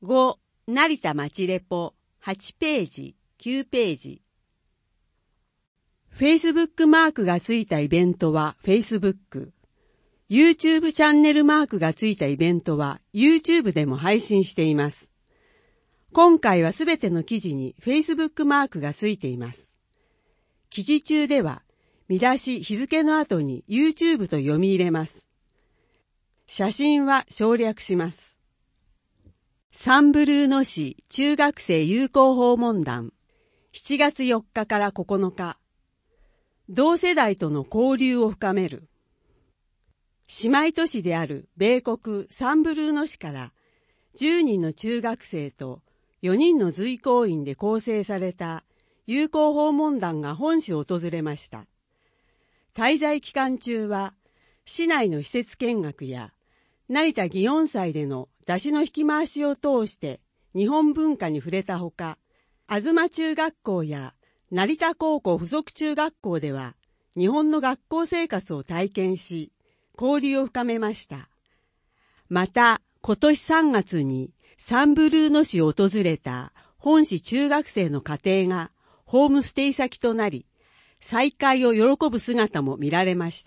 5. 成田町レポ8ページ、9ページ。Facebook マークがついたイベントは Facebook。YouTube チャンネルマークがついたイベントは YouTube でも配信しています。今回はすべての記事に Facebook マークがついています。記事中では見出し日付の後に YouTube と読み入れます。写真は省略します。サンブルーノ市中学生友好訪問団7月4日から9日。同世代との交流を深める。姉妹都市である米国サンブルーノ市から10人の中学生と4人の随行員で構成された友好訪問団が本市を訪れました。滞在期間中は市内の施設見学や成田祇園祭での出汁の引き回しを通して日本文化に触れたほか、東中学校や成田高校附属中学校では日本の学校生活を体験し、交流を深めました。また、今年3月にサンブルーノ市を訪れた本市中学生の家庭がホームステイ先となり、再会を喜ぶ姿も見られました。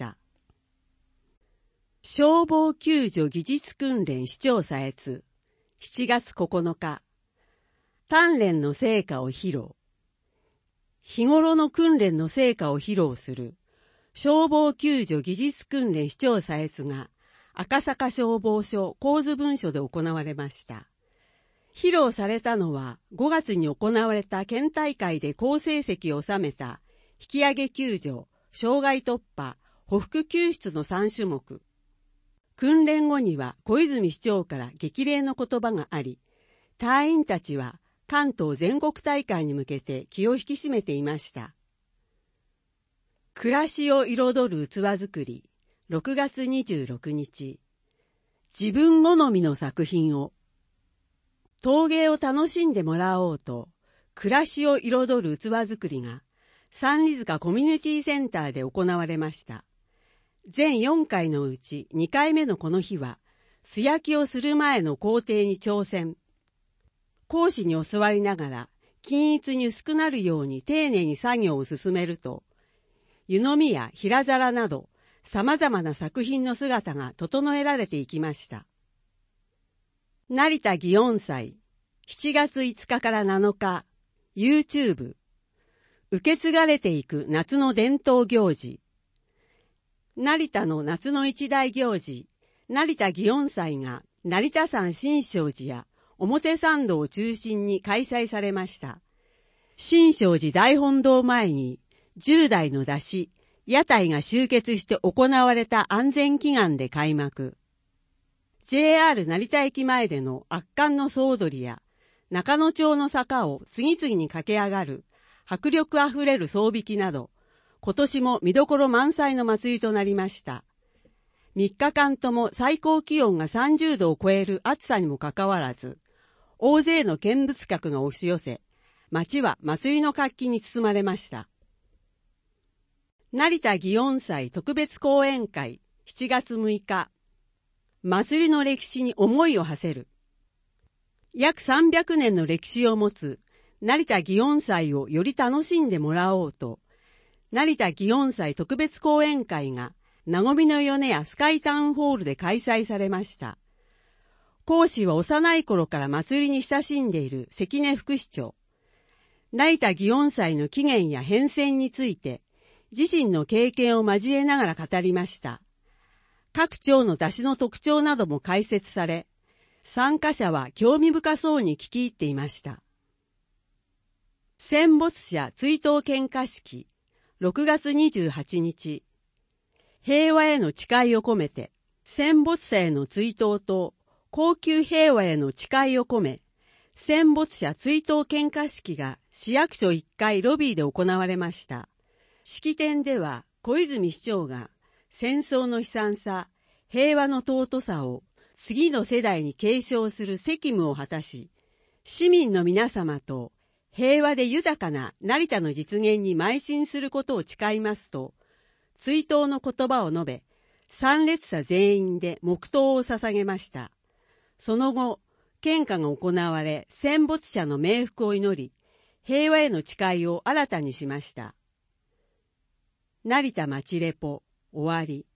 消防救助技術訓練市長査閲7月9日。鍛錬の成果を披露。日頃の訓練の成果を披露する消防救助技術訓練市長査閲が赤坂消防署構図文書で行われました。披露されたのは5月に行われた県大会で好成績を収めた引き上げ救助、障害突破、匍匐救出の3種目。訓練後には小泉市長から激励の言葉があり、隊員たちは関東全国大会に向けて気を引き締めていました。暮らしを彩る器作り、6月26日。自分好みの作品を。陶芸を楽しんでもらおうと、暮らしを彩る器作りが三里塚コミュニティセンターで行われました。全4回のうち2回目のこの日は、素焼きをする前の工程に挑戦。講師に教わりながら、均一に薄くなるように丁寧に作業を進めると、湯飲みや平皿など、様々な作品の姿が整えられていきました。成田祇園祭、7月5日から7日、YouTube、受け継がれていく夏の伝統行事。成田の夏の一大行事、成田祇園祭が成田山新勝寺や表参道を中心に開催されました。新勝寺大本堂前に10台の山車、屋台が集結して行われた安全祈願で開幕。JR 成田駅前での圧巻の総踊りや中野町の坂を次々に駆け上がる迫力あふれる双引きなど、今年も見どころ満載の祭りとなりました。3日間とも最高気温が30度を超える暑さにもかかわらず、大勢の見物客が押し寄せ、街は祭りの活気に包まれました。成田祇園祭特別講演会7月6日。祭りの歴史に思いを馳せる。約300年の歴史を持つ成田祇園祭をより楽しんでもらおうと、成田祇園祭特別講演会がなごみの米屋スカイタウンホールで開催されました。講師は幼い頃から祭りに親しんでいる関根副市長。成田祇園祭の起源や変遷について自身の経験を交えながら語りました。各町の出汁の特徴なども解説され、参加者は興味深そうに聞き入っていました。戦没者追悼献花式6月28日。平和への誓いを込めて、戦没者への追悼と恒久平和への誓いを込め、戦没者追悼献花式が市役所1階ロビーで行われました。式典では小泉市長が戦争の悲惨さ、平和の尊さを次の世代に継承する責務を果たし、市民の皆様と平和で豊かな成田の実現に邁進することを誓いますと、追悼の言葉を述べ、参列者全員で黙祷を捧げました。その後、 献花が行われ、戦没者の冥福を祈り、平和への誓いを新たにしました。成田町レポ終わり。